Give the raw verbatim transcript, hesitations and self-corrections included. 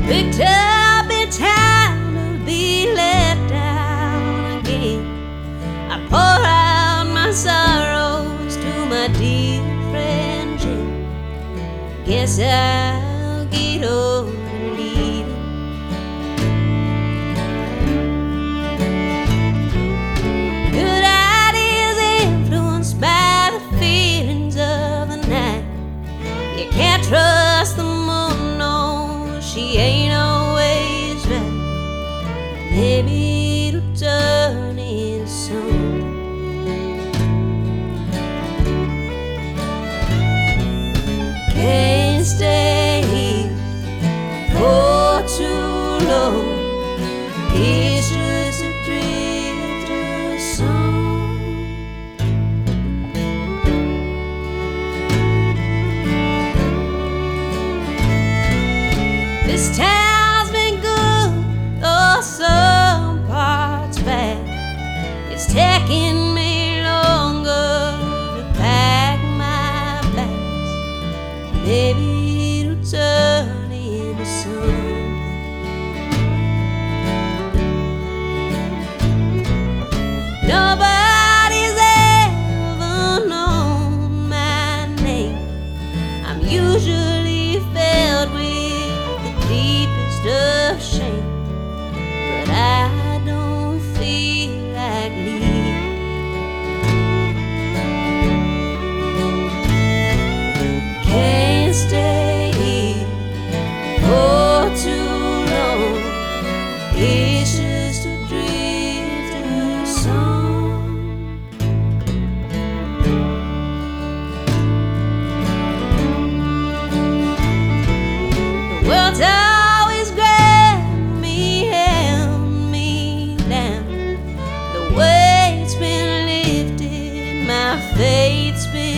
Picked up in time to be let down again. I pour out my sorrows to my dear friend Jim. Guess I'll get over leaving. Good ideas influenced by the feelings of the night. You can't trust the moon, no, she ain't always right. Maybe it'll turn into something. Can't stay here for too long. It's just a drifter song. This town's been good, though some parts bad. It's taking me longer to pack my bags. Maybe it'll turn into something. Nobody's ever known my name. I'm usually filled with the deepest of shame, but I don't feel like leaving. Can't stay here for too long. It's just a drifter song. The world's always grabbed me, held me down. The weight's been lifted, my faith's been